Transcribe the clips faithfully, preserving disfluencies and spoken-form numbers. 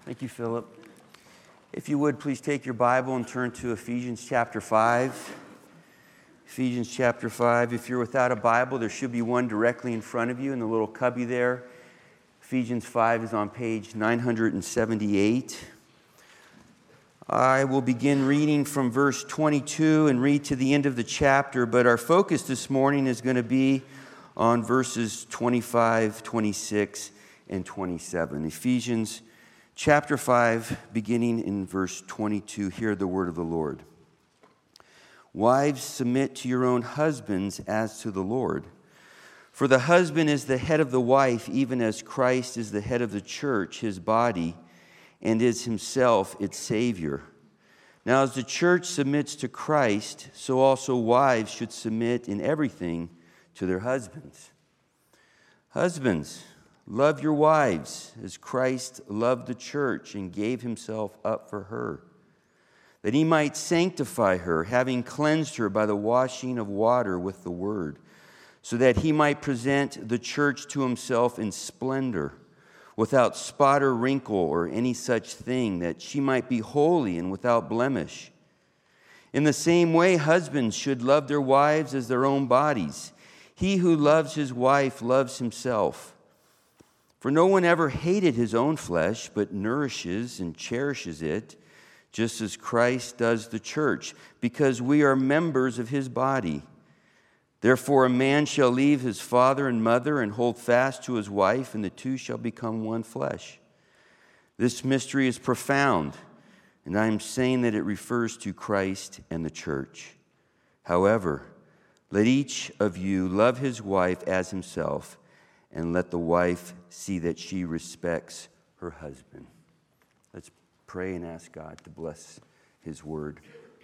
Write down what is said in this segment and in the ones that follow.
Thank you, Philip. If you would, please take your Bible and turn to Ephesians chapter five. Ephesians chapter five. If you're without a Bible, there should be one directly in front of you in the little cubby there. Ephesians five is on page nine seventy-eight. I will begin reading from verse twenty-two and read to the end of the chapter, but our focus this morning is going to be on verses twenty-five, twenty-six, and twenty-seven. Ephesians chapter five, beginning in verse twenty-two, hear the word of the Lord. Wives, submit to your own husbands as to the Lord. For the husband is the head of the wife, even as Christ is the head of the church, his body, and is himself its Savior. Now, as the church submits to Christ, so also wives should submit in everything to their husbands. Husbands, love your wives as Christ loved the church and gave himself up for her, that he might sanctify her, having cleansed her by the washing of water with the word, so that he might present the church to himself in splendor, without spot or wrinkle or any such thing, that she might be holy and without blemish. In the same way, husbands should love their wives as their own bodies. He who loves his wife loves himself. For no one ever hated his own flesh, but nourishes and cherishes it, just as Christ does the church, because we are members of his body. Therefore, a man shall leave his father and mother and hold fast to his wife, and the two shall become one flesh. This mystery is profound, and I am saying that it refers to Christ and the church. However, let each of you love his wife as himself, and let the wife see that she respects her husband. Let's pray and ask God to bless his word.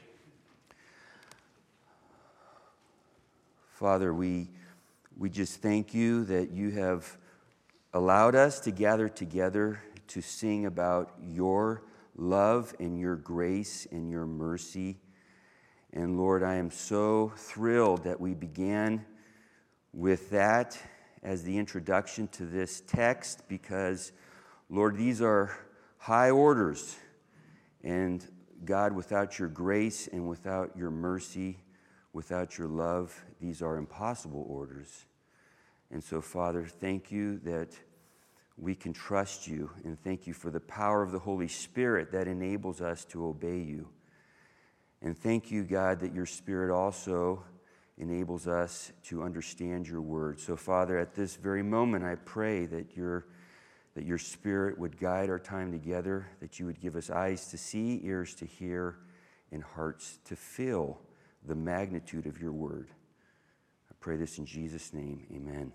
Father, we, we just thank you that you have allowed us to gather together to sing about your love and your grace and your mercy. And Lord, I am so thrilled that we began with that as the introduction to this text, because, Lord, these are high orders. And God, without your grace and without your mercy, without your love, these are impossible orders. And so, Father, thank you that we can trust you, and thank you for the power of the Holy Spirit that enables us to obey you. And thank you, God, that your Spirit also enables us to understand your word. So, Father, at this very moment, I pray that your, that your Spirit would guide our time together, that you would give us eyes to see, ears to hear, and hearts to feel the magnitude of your word. I pray this in Jesus' name, amen.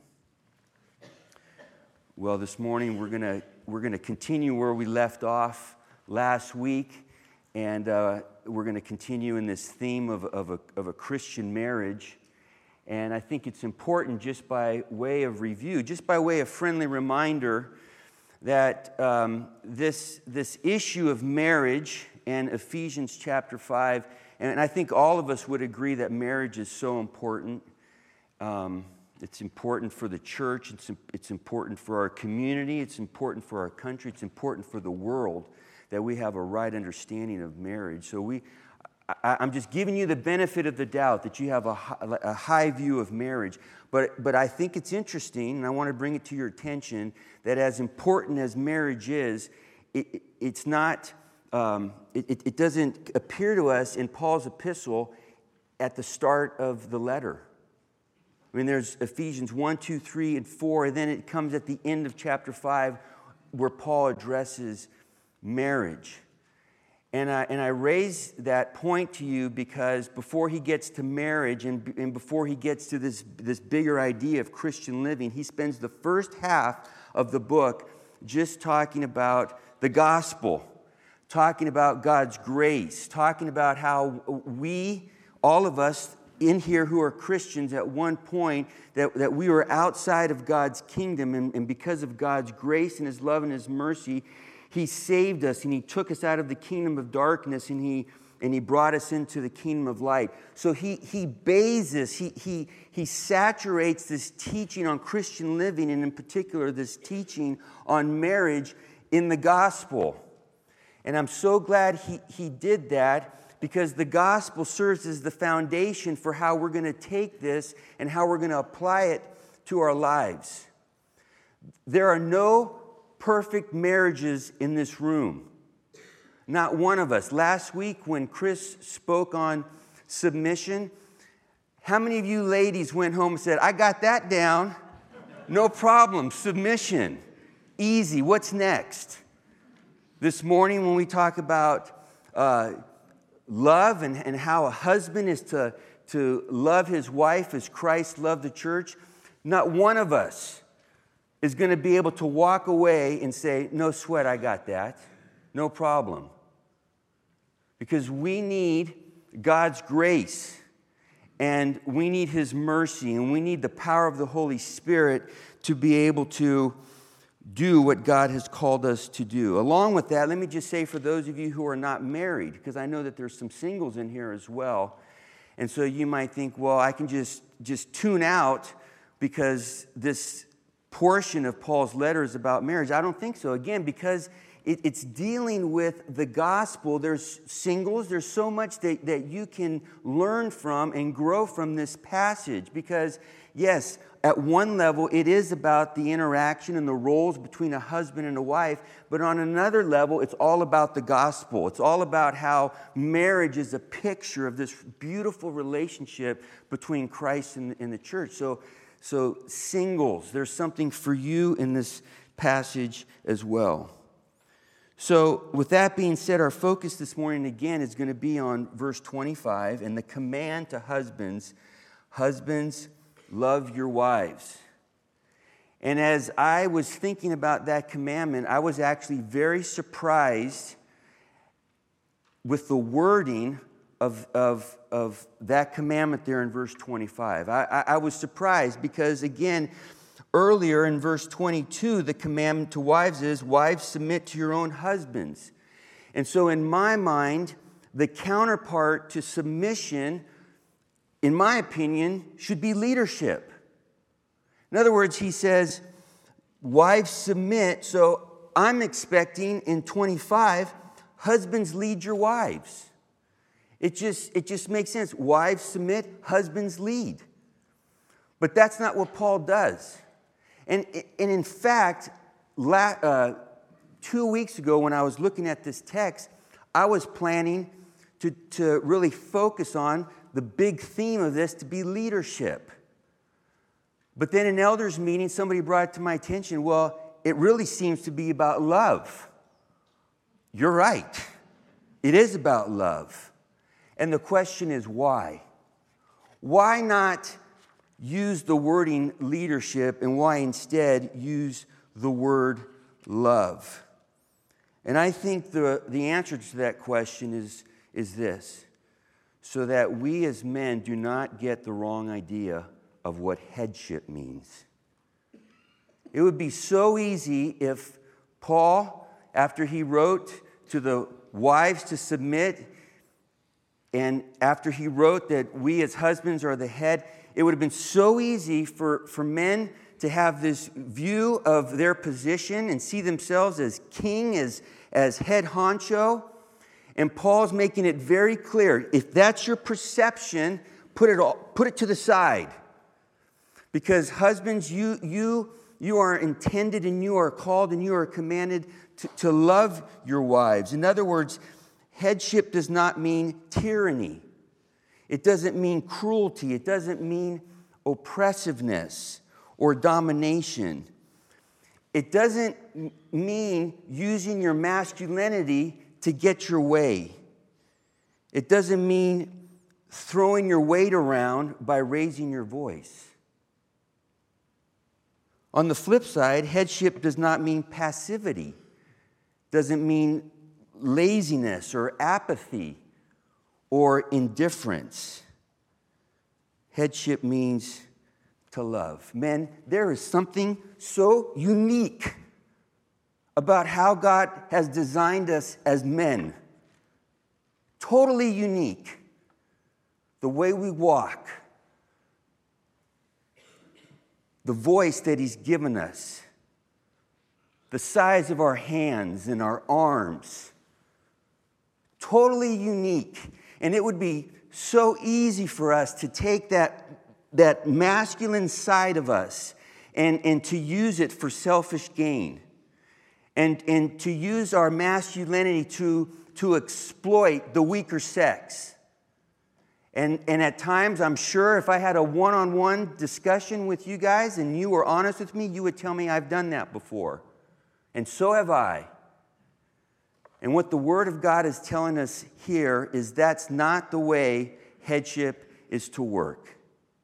Well, this morning we're gonna we're gonna continue where we left off last week, and uh, we're gonna continue in this theme of of a, of a Christian marriage. And I think it's important, just by way of review, just by way of friendly reminder, that um, this this issue of marriage and Ephesians chapter five. And I think all of us would agree that marriage is so important. Um, it's important for the church. It's, it's important for our community. It's important for our country. It's important for the world that we have a right understanding of marriage. So we, I, I'm just giving you the benefit of the doubt that you have a high, a high view of marriage. But, but I think it's interesting, and I want to bring it to your attention, that as important as marriage is, it, it, it's not... Um, it, it doesn't appear to us in Paul's epistle at the start of the letter. I mean, there's Ephesians one, two, three, and four, and then it comes at the end of chapter five where Paul addresses marriage. And I, and I raise that point to you because before he gets to marriage and, and before he gets to this, this bigger idea of Christian living, he spends the first half of the book just talking about the gospel, talking about God's grace, talking about how we, all of us in here who are Christians at one point, that, that we were outside of God's kingdom, and, and because of God's grace and his love and his mercy, he saved us and he took us out of the kingdom of darkness and he and he brought us into the kingdom of light. So he he bathes, he he he saturates this teaching on Christian living, and in particular this teaching on marriage in the gospel. And I'm so glad he, he did that, because the gospel serves as the foundation for how we're going to take this and how we're going to apply it to our lives. There are no perfect marriages in this room. Not one of us. Last week when Chris spoke on submission, how many of you ladies went home and said, I got that down, no problem, submission, easy, what's next? This morning when we talk about uh, love and, and how a husband is to, to love his wife as Christ loved the church, not one of us is going to be able to walk away and say, no sweat, I got that. No problem. Because we need God's grace, and we need His mercy, and we need the power of the Holy Spirit to be able to do what God has called us to do. Along with that, let me just say for those of you who are not married, because I know that there's some singles in here as well, and so you might think, well, I can just, just tune out because this portion of Paul's letter is about marriage. I don't think so. Again, because it, it's dealing with the gospel. There's singles. There's so much that, that you can learn from and grow from this passage. Because, yes, at one level, it is about the interaction and the roles between a husband and a wife. But on another level, it's all about the gospel. It's all about how marriage is a picture of this beautiful relationship between Christ and, and the church. So, So singles, there's something for you in this passage as well. So with that being said, our focus this morning again is going to be on verse twenty-five and the command to husbands. Husbands, love your wives. And as I was thinking about that commandment, I was actually very surprised with the wording Of, of, of that commandment there in verse twenty-five. I, I, I was surprised because, again, earlier in verse twenty-two, the commandment to wives is, wives, submit to your own husbands. And so in my mind, the counterpart to submission, in my opinion, should be leadership. In other words, he says, wives, submit. So I'm expecting in twenty-five, husbands, lead your wives. It just, it just makes sense. Wives submit, husbands lead. But that's not what Paul does. And, and in fact, la, uh, two weeks ago when I was looking at this text, I was planning to, to really focus on the big theme of this to be leadership. But then in elders meeting, somebody brought it to my attention, well, it really seems to be about love. You're right. It is about love. And the question is why? Why not use the wording leadership, and why instead use the word love? And I think the, the answer to that question is, is this: so that we as men do not get the wrong idea of what headship means. It would be so easy if Paul, after he wrote to the wives to submit, and after he wrote that we as husbands are the head, it would have been so easy for, for men to have this view of their position and see themselves as king, as, as head honcho. And Paul's making it very clear, if that's your perception, put it all, put it to the side. Because husbands, you, you, you are intended and you are called and you are commanded to, to love your wives. In other words, headship does not mean tyranny. It doesn't mean cruelty. It doesn't mean oppressiveness or domination. It doesn't mean using your masculinity to get your way. It doesn't mean throwing your weight around by raising your voice. On the flip side, headship does not mean passivity. Doesn't mean laziness or apathy or indifference. Headship means to love. Men, there is something so unique about how God has designed us as men. Totally unique. The way we walk. The voice that He's given us. The size of our hands and our arms. totally unique. And it would be so easy for us to take that, that masculine side of us and, and to use it for selfish gain. And, and to use our masculinity to, to exploit the weaker sex. And, and at times, I'm sure if I had a one-on-one discussion with you guys and you were honest with me, you would tell me I've done that before. And so have I. And what the Word of God is telling us here is that's not the way headship is to work.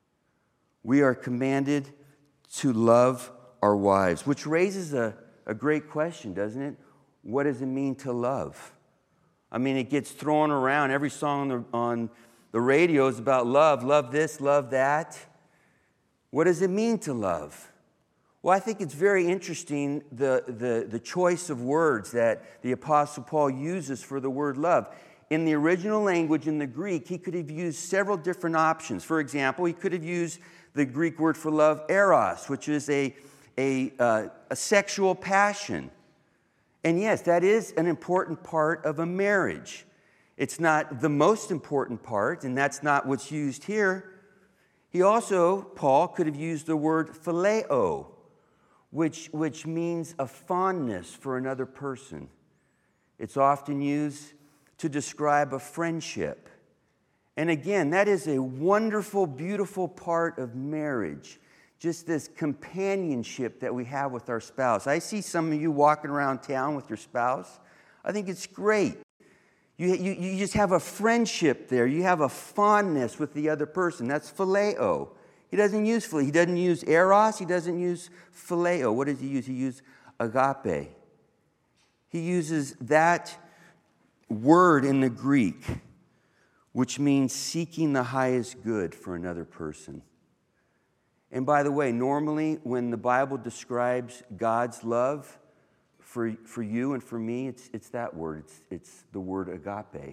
We are commanded to love our wives, which raises a, a great question, doesn't it? What does it mean to love? I mean, it gets thrown around. Every song on the, on the radio is about love. Love this, love that. What does it mean to love? Well, I think it's very interesting, the, the, the choice of words that the Apostle Paul uses for the word love. In the original language, in the Greek, he could have used several different options. For example, he could have used the Greek word for love, eros, which is a, a, uh, a sexual passion. And yes, that is an important part of a marriage. It's not the most important part, and that's not what's used here. He also, Paul, could have used the word phileo, which, which means a fondness for another person. It's often used to describe a friendship. And again, that is a wonderful, beautiful part of marriage. Just this companionship that we have with our spouse. I see some of you walking around town with your spouse. I think it's great. You, you, you just have a friendship there. You have a fondness with the other person. That's phileo. He doesn't use phileo. He doesn't use eros. He doesn't use phileo. What does he use? He uses agape. He uses that word in the Greek, which means seeking the highest good for another person. And by the way, normally when the Bible describes God's love for, for you and for me, it's, it's that word. It's, it's the word agape.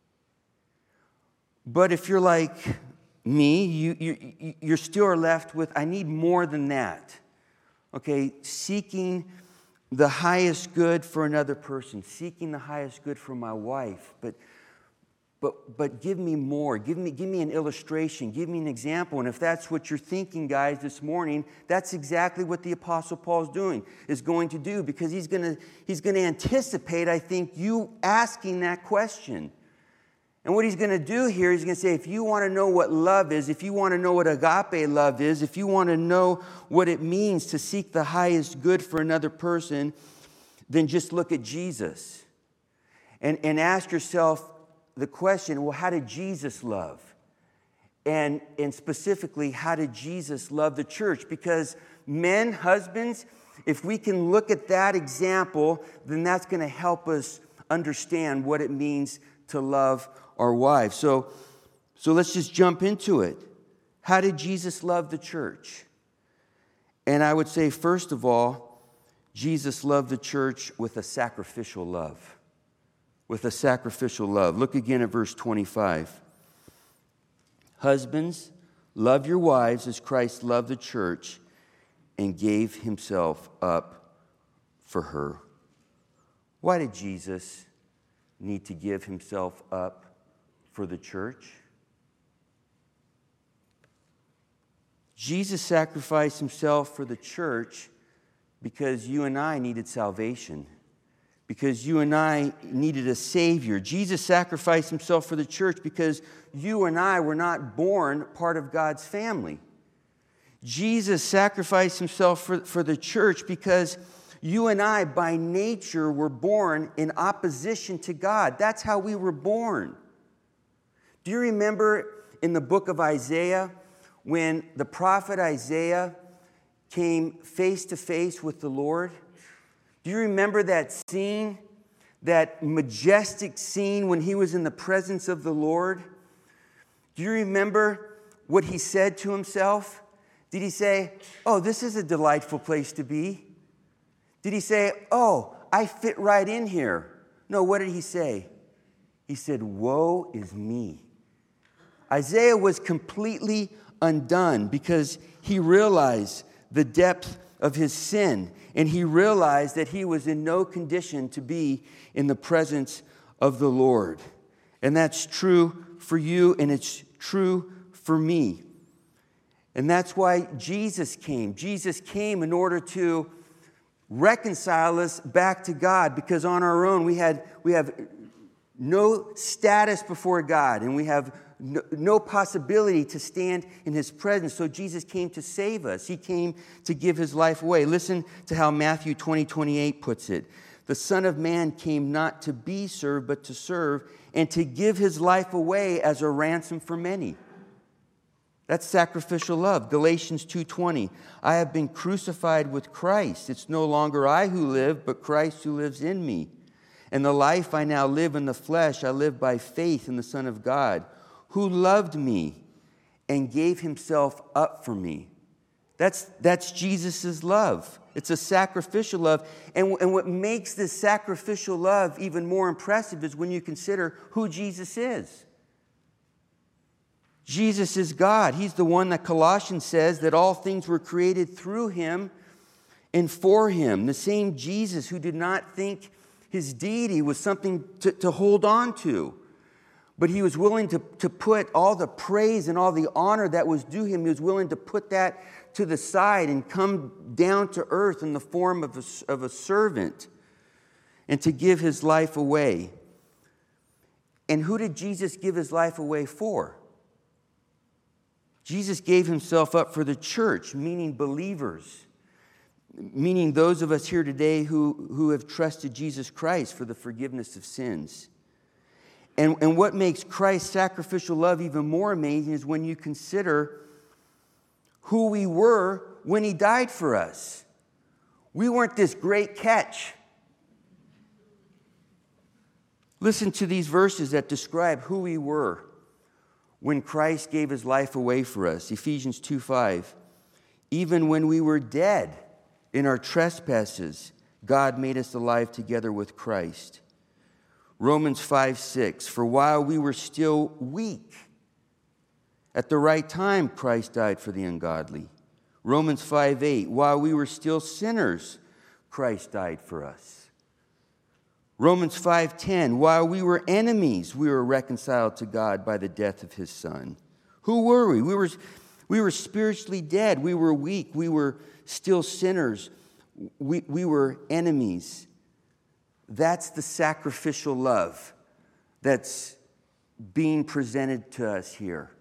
But if you're like me, you, you, you're still left with, I need more than that. Okay, seeking the highest good for another person, seeking the highest good for my wife, but But, but give me more. Give me, give me an illustration. Give me an example. And if that's what you're thinking, guys, this morning, that's exactly what the Apostle Paul is doing, is going to do, because he's going to he's going to anticipate, I think, you asking that question. And what he's going to do here, he's going to say, if you want to know what love is, if you want to know what agape love is, if you want to know what it means to seek the highest good for another person, then just look at Jesus. And, and ask yourself the question, well, how did Jesus love? And, and specifically, how did Jesus love the church? Because men, husbands, if we can look at that example, then that's going to help us understand what it means to love our wives. So, so let's just jump into it. How did Jesus love the church? And I would say, first of all, Jesus loved the church with a sacrificial love. With a sacrificial love. Look again at verse twenty-five. Husbands, love your wives as Christ loved the church and gave himself up for her. Why did Jesus need to give himself up for the church? Jesus sacrificed himself for the church because you and I needed salvation. Because you and I needed a Savior. Jesus sacrificed himself for the church because you and I were not born part of God's family. Jesus sacrificed himself for, for the church because you and I, by nature, were born in opposition to God. That's how we were born. Do you remember in the book of Isaiah when the prophet Isaiah came face to face with the Lord? Do you remember that scene, that majestic scene when he was in the presence of the Lord? Do you remember what he said to himself? Did he say, oh, this is a delightful place to be? Did he say, oh, I fit right in here? No, what did he say? He said, woe is me. Isaiah was completely undone because he realized the depth of his sin. And he realized that he was in no condition to be in the presence of the Lord. And that's true for you, and it's true for me. And that's why Jesus came. Jesus came in order to reconcile us back to God, because on our own we had we have no status before God, and we have no, no possibility to stand in His presence. So Jesus came to save us. He came to give His life away. Listen to how Matthew twenty twenty-eight puts it. The Son of Man came not to be served, but to serve, and to give His life away as a ransom for many. That's sacrificial love. Galatians two twenty. I have been crucified with Christ. It's no longer I who live, but Christ who lives in me. And the life I now live in the flesh, I live by faith in the Son of God, who loved me and gave Himself up for me. That's, that's Jesus' love. It's a sacrificial love. And, and what makes this sacrificial love even more impressive is when you consider who Jesus is. Jesus is God. He's the one that Colossians says that all things were created through Him and for Him. The same Jesus who did not think His deity was something to, to hold on to, but He was willing to, to put all the praise and all the honor that was due Him. He was willing to put that to the side and come down to earth in the form of a, of a servant and to give His life away. And who did Jesus give His life away for? Jesus gave Himself up for the church, meaning believers, meaning those of us here today who, who have trusted Jesus Christ for the forgiveness of sins. And, and what makes Christ's sacrificial love even more amazing is when you consider who we were when He died for us. We weren't this great catch. Listen to these verses that describe who we were when Christ gave His life away for us. Ephesians two five. Even when we were dead in our trespasses, God made us alive together with Christ. Romans five six. For while we were still weak, at the right time Christ died for the ungodly. Romans five eight. While we were still sinners, Christ died for us. Romans five ten, while we were enemies, we were reconciled to God by the death of His Son. Who were we? We were, we were spiritually dead. We were weak. We were still sinners. We, we were enemies. That's the sacrificial love that's being presented to us here.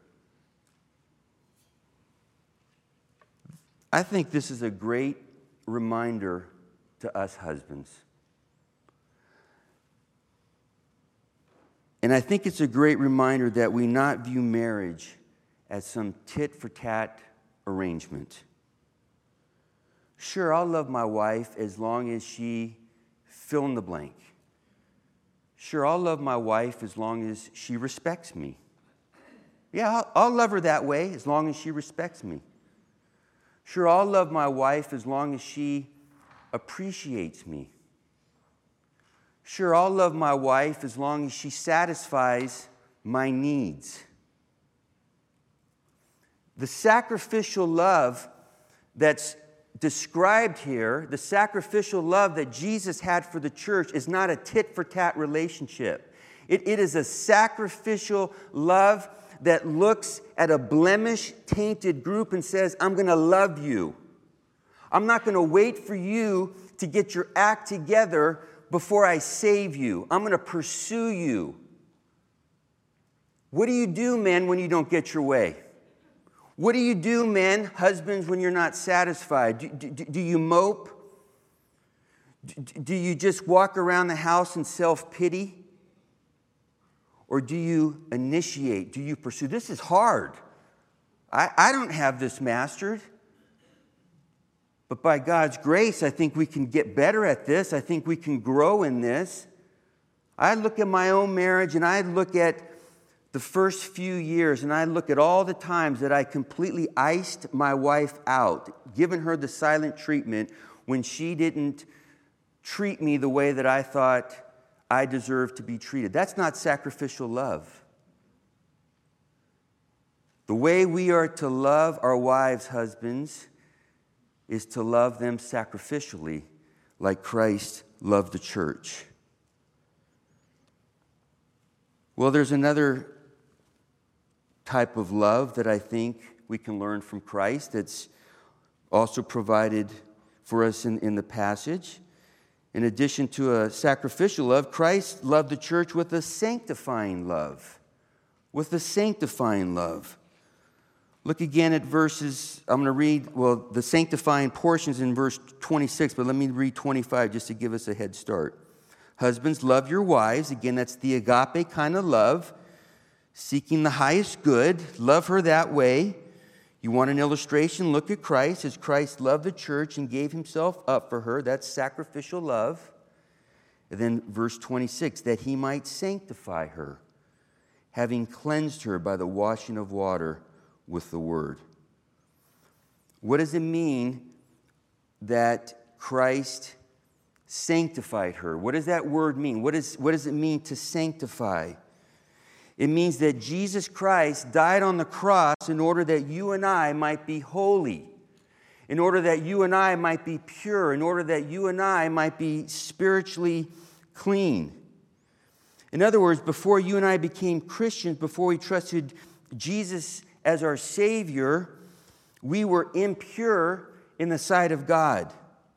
I think this is a great reminder to us husbands. And I think it's a great reminder that we not view marriage as some tit-for-tat arrangement. Sure, I'll love my wife as long as she fill in the blank. Sure, I'll love my wife as long as she respects me. Yeah, I'll, I'll love her that way as long as she respects me. Sure, I'll love my wife as long as she appreciates me. Sure, I'll love my wife as long as she satisfies my needs. The sacrificial love that's described here, the sacrificial love that Jesus had for the church, is not a tit-for-tat relationship. It, it is a sacrificial love that looks at a blemish-tainted group and says, I'm going to love you. I'm not going to wait for you to get your act together before I save you. I'm going to pursue you. What do you do, men, when you don't get your way? What do you do, men, husbands, when you're not satisfied? Do, do, do you mope? Do, do you just walk around the house in self-pity? Or do you initiate? Do you pursue? This is hard. I, I don't have this mastered. But by God's grace, I think we can get better at this. I think we can grow in this. I look at my own marriage and I look at the first few years and I look at all the times that I completely iced my wife out, given her the silent treatment when she didn't treat me the way that I thought I deserved to be treated. That's not sacrificial love. The way we are to love our wives, husbands, is to love them sacrificially like Christ loved the church. Well, there's another type of love that I think we can learn from Christ that's also provided for us in, in the passage. In addition to a sacrificial love, Christ loved the church with a sanctifying love. With a sanctifying love. Look again at verses, I'm going to read, well, the sanctifying portions in verse twenty-six, but let me read twenty-five just to give us a head start. Husbands, love your wives. Again, that's the agape kind of love. Seeking the highest good. Love her that way. You want an illustration? Look at Christ. As Christ loved the church and gave himself up for her. That's sacrificial love. And then verse twenty-six, that he might sanctify her, having cleansed her by the washing of water with the word. What does it mean that Christ sanctified her? What does that word mean? What, is, what does it mean to sanctify? It means that Jesus Christ died on the cross in order that you and I might be holy, in order that you and I might be pure, in order that you and I might be spiritually clean. In other words, before you and I became Christians, before we trusted Jesus as our Savior, we were impure in the sight of God.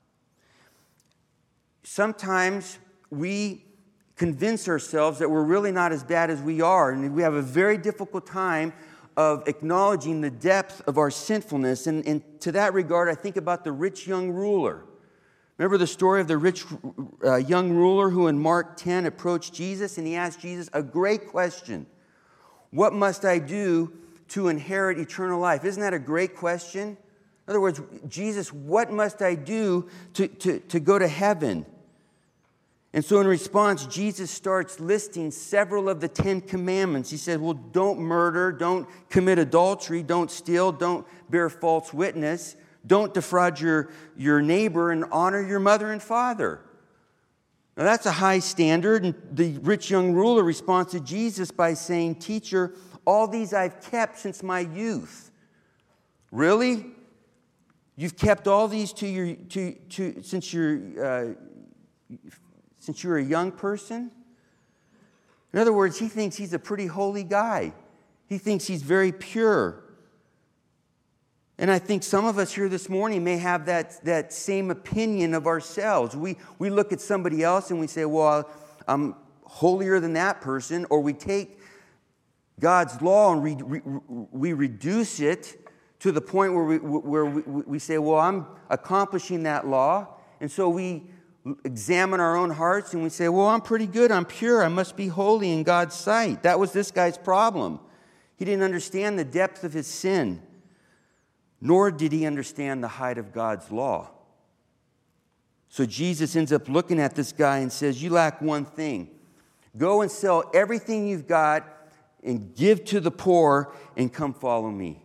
Sometimes we convince ourselves that we're really not as bad as we are, and we have a very difficult time of acknowledging the depth of our sinfulness. And, and to that regard, I think about the rich young ruler. Remember the story of the rich uh, young ruler who in Mark ten approached Jesus, and he asked Jesus a great question. What must I do to inherit eternal life? Isn't that a great question? In other words, Jesus, what must I do to, to, to go to heaven? And so in response, Jesus starts listing several of the Ten Commandments. He said, well, don't murder, don't commit adultery, don't steal, don't bear false witness, don't defraud your, your neighbor, and honor your mother and father. Now that's a high standard, and the rich young ruler responds to Jesus by saying, Teacher, all these I've kept since my youth. Really? You've kept all these to your to to since you're uh, since you're a young person? In other words, he thinks he's a pretty holy guy. He thinks he's very pure. And I think some of us here this morning may have that, that same opinion of ourselves. We we look at somebody else and we say, well, I'm holier than that person, or we take God's law and we, we, we reduce it to the point where we, where we, we say, well, I'm accomplishing that law. And so we examine our own hearts and we say, well, I'm pretty good. I'm pure. I must be holy in God's sight. That was this guy's problem. He didn't understand the depth of his sin, nor did he understand the height of God's law. So Jesus ends up looking at this guy and says, you lack one thing. Go and sell everything you've got and give to the poor, and come follow me.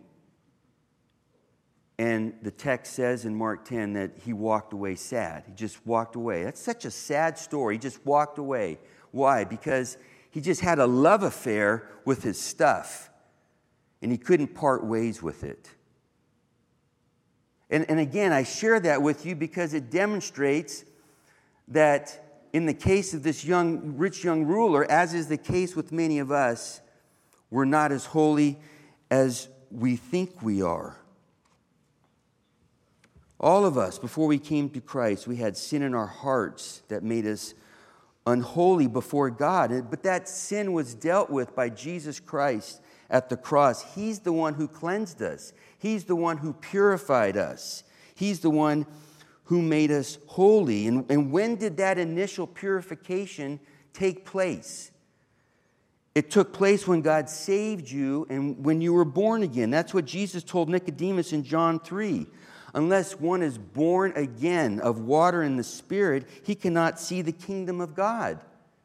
And the text says in Mark ten that he walked away sad. He just walked away. That's such a sad story. He just walked away. Why? Because he just had a love affair with his stuff, and he couldn't part ways with it. And, and again, I share that with you because it demonstrates that in the case of this young, rich young ruler, as is the case with many of us, we're not as holy as we think we are. All of us, before we came to Christ, we had sin in our hearts that made us unholy before God. But that sin was dealt with by Jesus Christ at the cross. He's the one who cleansed us. He's the one who purified us. He's the one who made us holy. And, and when did that initial purification take place? It took place when God saved you and when you were born again. That's what Jesus told Nicodemus in John three. Unless one is born again of water and the Spirit, he cannot see the kingdom of God.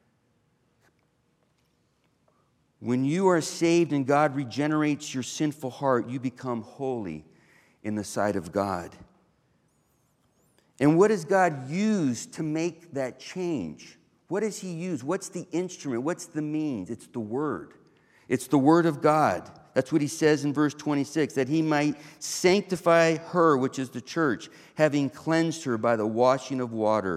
When you are saved and God regenerates your sinful heart, you become holy in the sight of God. And what does God use to make that change? What does he use? What's the instrument? What's the means? It's the Word. It's the Word of God. That's what he says in verse twenty-six, that he might sanctify her, which is the church, having cleansed her by the washing of water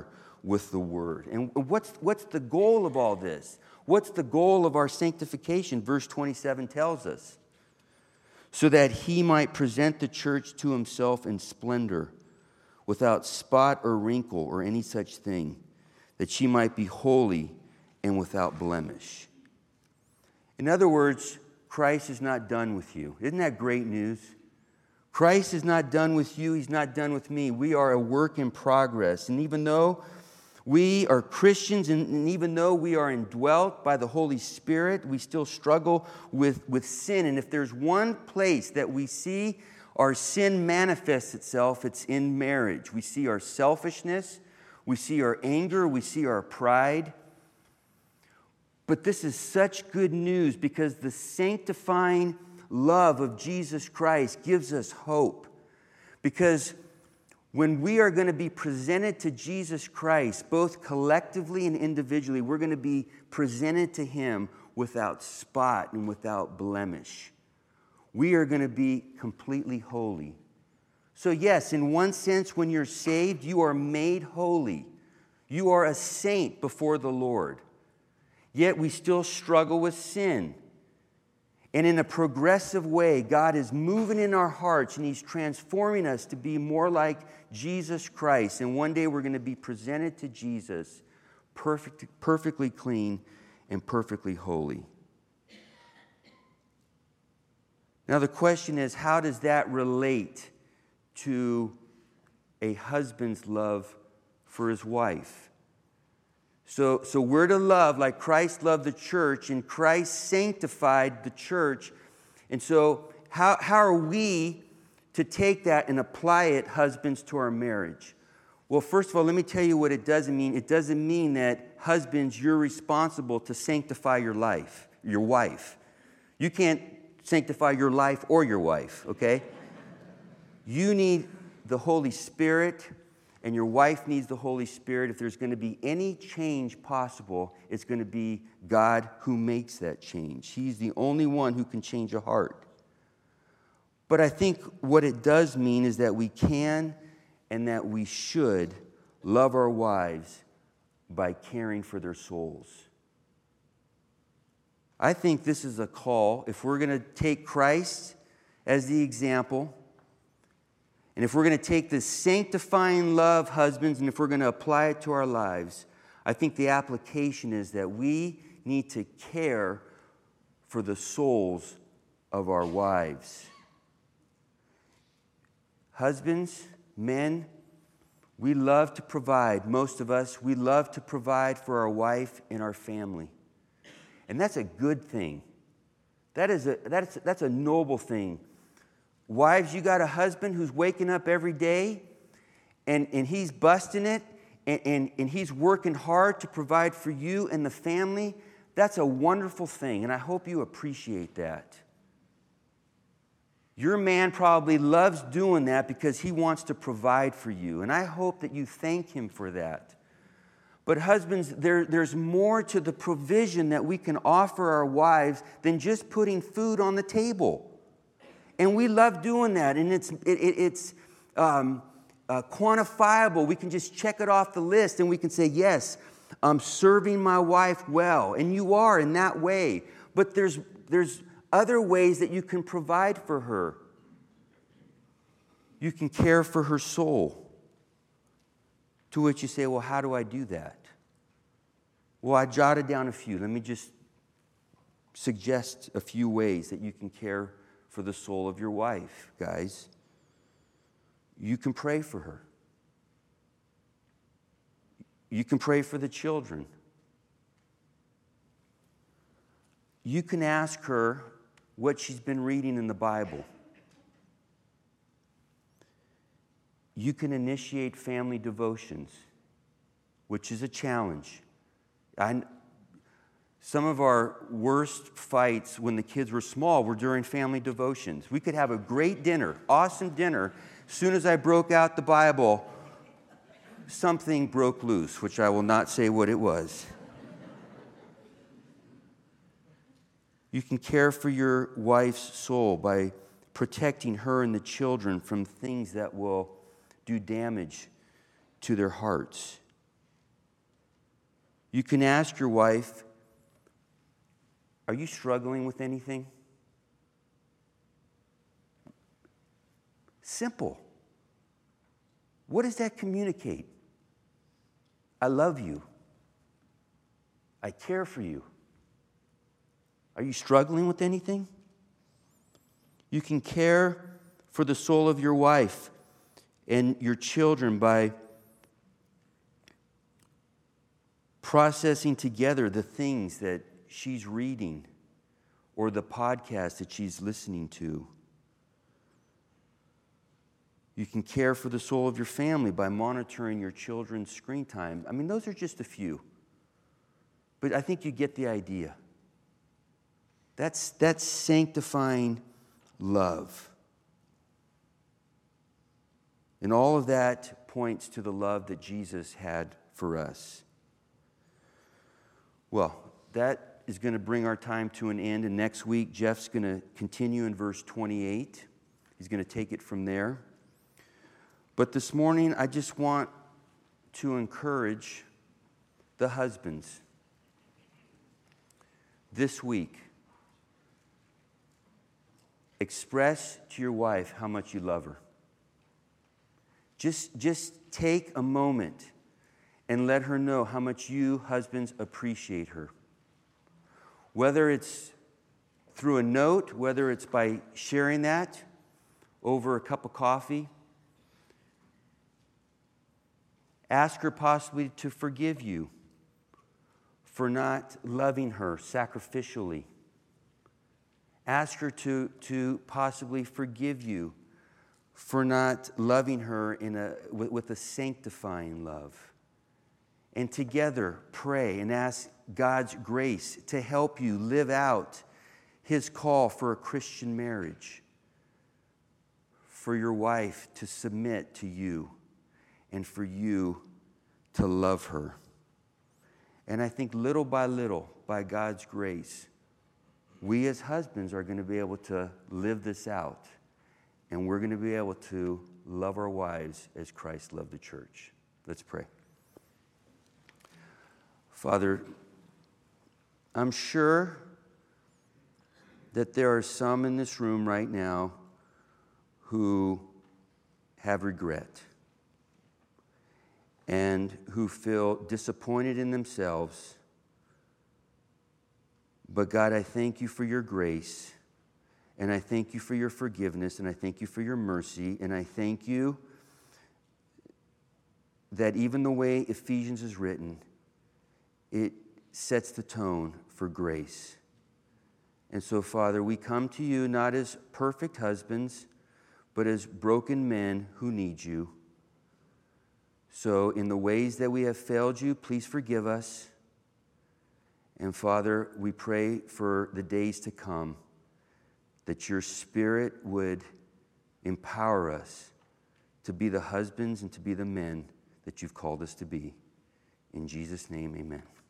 with the Word. And what's, what's the goal of all this? What's the goal of our sanctification? Verse twenty-seven tells us. So that he might present the church to himself in splendor, without spot or wrinkle or any such thing, that she might be holy and without blemish. In other words, Christ is not done with you. Isn't that great news? Christ is not done with you. He's not done with me. We are a work in progress. And even though we are Christians, and, and even though we are indwelt by the Holy Spirit, we still struggle with, with sin. And if there's one place that we see our sin manifests itself, it's in marriage. We see our selfishness, we see our anger, we see our pride. But this is such good news because the sanctifying love of Jesus Christ gives us hope. Because when we are going to be presented to Jesus Christ, both collectively and individually, we're going to be presented to Him without spot and without blemish. We are going to be completely holy. So yes, in one sense, when you're saved, you are made holy. You are a saint before the Lord. Yet we still struggle with sin. And in a progressive way, God is moving in our hearts and He's transforming us to be more like Jesus Christ. And one day we're going to be presented to Jesus perfect, perfectly clean and perfectly holy. Now the question is, how does that relate to a husband's love for his wife? So, so we're to love like Christ loved the church, and Christ sanctified the church. And so how, how are we to take that and apply it, husbands, to our marriage? Well, first of all, let me tell you what it doesn't mean. It doesn't mean that, husbands, you're responsible to sanctify your life, your wife. You can't sanctify your life or your wife, okay? You need the Holy Spirit, and your wife needs the Holy Spirit. If there's going to be any change possible, it's going to be God who makes that change. He's the only one who can change a heart. But I think what it does mean is that we can and that we should love our wives by caring for their souls. I think this is a call, if we're going to take Christ as the example, and if we're going to take this sanctifying love, husbands, and if we're going to apply it to our lives, I think the application is that we need to care for the souls of our wives. Husbands, men, we love to provide. Most of us, we love to provide for our wife and our family. And that's a good thing. That is a, that's, that's a noble thing. Wives, you got a husband who's waking up every day and, and he's busting it and, and, and he's working hard to provide for you and the family. That's a wonderful thing, and I hope you appreciate that. Your man probably loves doing that because he wants to provide for you, and I hope that you thank him for that. But husbands, there, there's more to the provision that we can offer our wives than just putting food on the table. And we love doing that, and it's, it, it, it's um, uh, quantifiable. We can just check it off the list, and we can say, yes, I'm serving my wife well, and you are in that way. But there's, there's other ways that you can provide for her. You can care for her soul. To which you say, well, how do I do that? Well, I jotted down a few. Let me just suggest a few ways that you can care for the soul of your wife, guys. You can pray for her. You can pray for the children. You can ask her what she's been reading in the Bible. You can initiate family devotions, which is a challenge. I, some of our worst fights when the kids were small were during family devotions. We could have a great dinner, awesome dinner. As soon as I broke out the Bible, something broke loose, which I will not say what it was. You can care for your wife's soul by protecting her and the children from things that will do damage to their hearts. You can ask your wife, are you struggling with anything? Simple. What does that communicate? I love you. I care for you. Are you struggling with anything? You can care for the soul of your wife and your children by processing together the things that she's reading or the podcast that she's listening to. You can care for the soul of your family by monitoring your children's screen time. I mean, those are just a few. But I think you get the idea. That's, that's sanctifying love. And all of that points to the love that Jesus had for us. Well, that is going to bring our time to an end. And next week, Jeff's going to continue in verse twenty-eight. He's going to take it from there. But this morning, I just want to encourage the husbands. This week, express to your wife how much you love her. Just, just take a moment and let her know how much you, husbands, appreciate her. Whether it's through a note, whether it's by sharing that over a cup of coffee. Ask her possibly to forgive you for not loving her sacrificially. Ask her to, to possibly forgive you for not loving her in a, with, with a sanctifying love. And together pray and ask God's grace to help you live out His call for a Christian marriage, for your wife to submit to you, and for you to love her. And I think little by little, by God's grace, we as husbands are going to be able to live this out. And we're going to be able to love our wives as Christ loved the church. Let's pray. Father, I'm sure that there are some in this room right now who have regret and who feel disappointed in themselves. But God, I thank you for your grace, and I thank you for your forgiveness, and I thank you for your mercy, and I thank you that even the way Ephesians is written, it sets the tone for grace. And so, Father, we come to you not as perfect husbands, but as broken men who need you. So in the ways that we have failed you, please forgive us. And Father, we pray for the days to come, that your Spirit would empower us to be the husbands and to be the men that you've called us to be. In Jesus' name, amen.